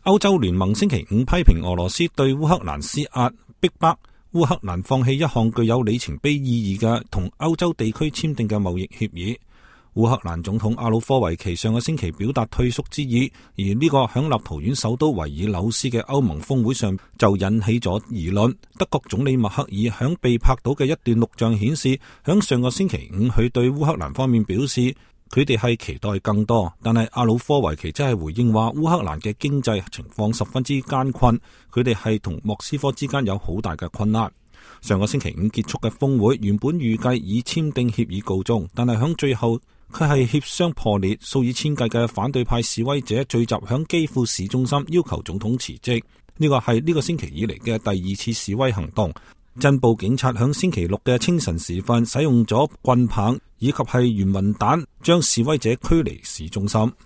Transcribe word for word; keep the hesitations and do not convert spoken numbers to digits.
歐洲聯盟星期五批評俄羅斯對烏克蘭施壓，逼迫烏克蘭放棄一項具有里程碑意義嘅同歐洲地區簽訂嘅貿易協議。烏克蘭總統亞努科維奇上個星期表達退縮之意，而呢個響立陶宛首都維爾紐斯嘅歐盟峰會上就引起咗議論。德國總理默克爾響被拍到嘅一段錄像顯示，響上個星期五佢對烏克蘭方面表示，佢哋係期待更多，但係亞努科維奇真係回應話，烏克蘭嘅經濟情況十分之艱困，佢哋係同莫斯科之間有好大嘅困難。上個星期五結束嘅峰會原本預計以簽訂協議告終，但係響最後佢係協商破裂，數以千計嘅反對派示威者聚集響基輔市中心，要求總統辭職。呢個係呢個星期以嚟嘅第二次示威行動。鎮暴警察響星期六嘅清晨時分使用咗棍棒以及係圓紋彈，將示威者驅離市中心。